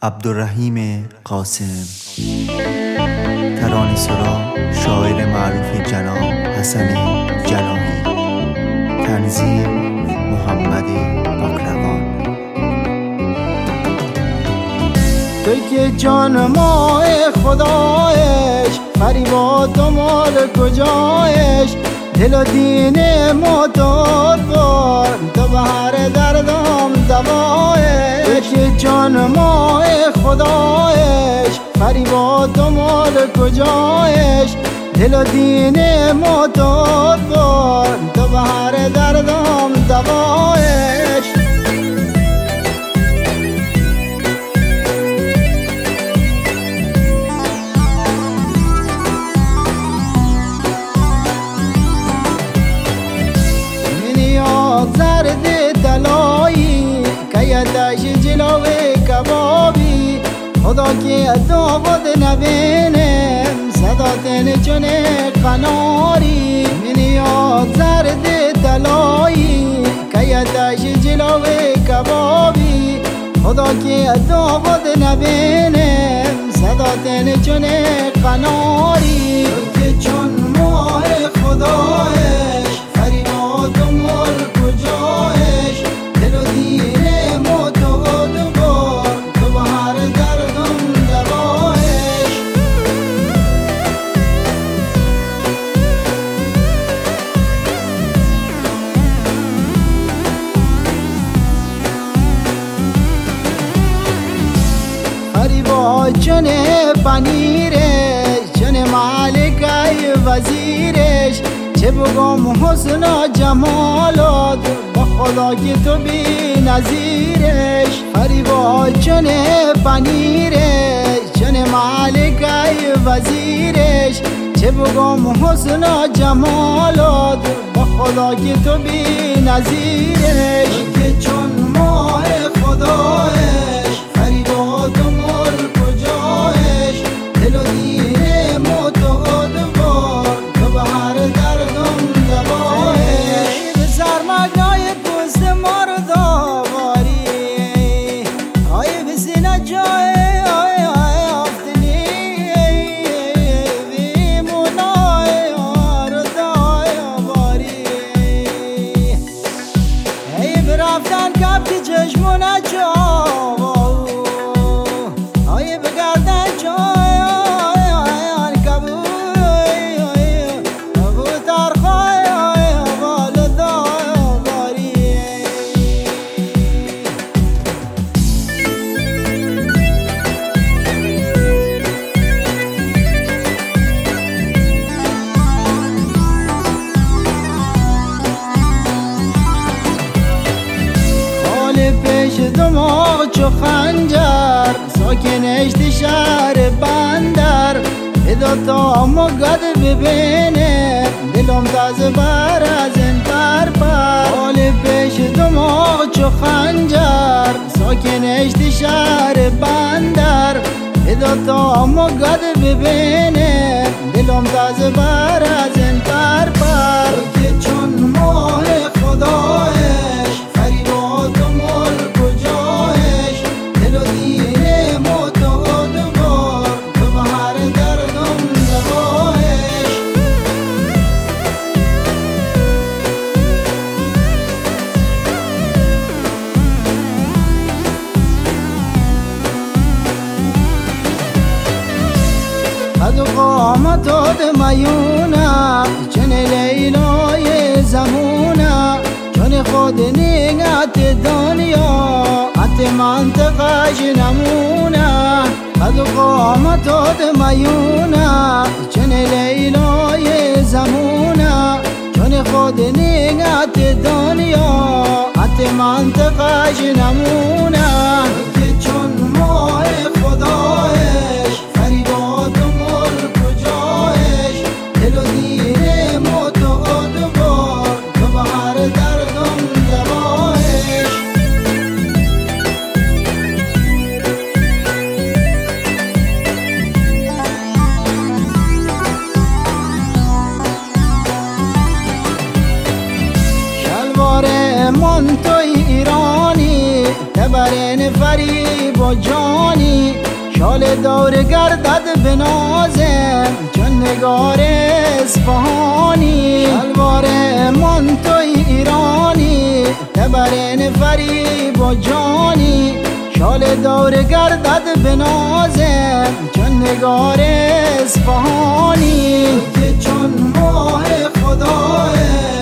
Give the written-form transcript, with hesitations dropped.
عبدالرحیم قاسم. ترانه سرا شاعر معروف جناب حسن جناحی. تنظیم محمد پاکروان. تو که جان ماه خدایش، فریباد و مال کجایش، دل و دین معتاد بار، تو به هر دردم دوایش. تو که جان ماه خدایش، فریباد و مال کجایش، دل و دین معتاد بار، تو به هر دردم دوایش. زرد دلایی که یدش جلو کبابی، خدا که داغد نبینم صداتن چون قناری. منیاد زرد دلایی که یدش جلو کبابی، خدا که داغد نبینم صداتن چون قناری. تو که چون ماه خدایش، فریباد و مال کجایش، دل و دین معتاد بار، تو به هر دردم دوایش. فریباد چون پنیرش، چون مالکای وزیرش، چه بگم حسن و جمالات، با خدا که تو بی نظیرش. فریباد چون پنیرش، چون مالکای وزیرش، چه بگم حسن و جمالات، با خدا که تو بی نظیرش. تو که چون ماه خدایش، فریباد و مال کجایش، دل و دین معتاد بار، تو به هر دردم دوایش. به سرمگنای پوست مرداری، آی به سینه جای آفتنی، بیمونای آردای باری. ای برفتن کبتی چشمونه جاوا، آی بگردن جای پیش دماغ چو خنجر، ساکنش دی شهر بندر. ادا تا مگد ببینه، دلم تازه بر از این پر. حال پیش دماغ چو خنجر، ساکنش دی شهر بندر. ادا تا مگد ببینه، دلم تازه بر از این پر. تو که چون ماه خدایش، فریباد و مال کجایش، دل و دین معتاد بار، تو به هر دردم دوایش. قد و قامتات میونه، چون لیلای زمونه، چون خود نیت دنیا، ات منطقش نمونه. قد و قامتات میونه، چون لیلای زمونه، چون خود نیت دنیا، ات منطقش نمونه. تو که چون ماه خدایش، فریباد و مال کجایش، دل و دین معتاد بار، تو به هر دردم دوایش. شلوار من توی ایرانی، تبرین فریب و جانی. شال دور گردد به نازم چون نگار اصفهانی شلوار من توی ایرانی تبرین فریب و جانی شال دور گردد به نازم چون نگار اصفهانی که چون ماه خداه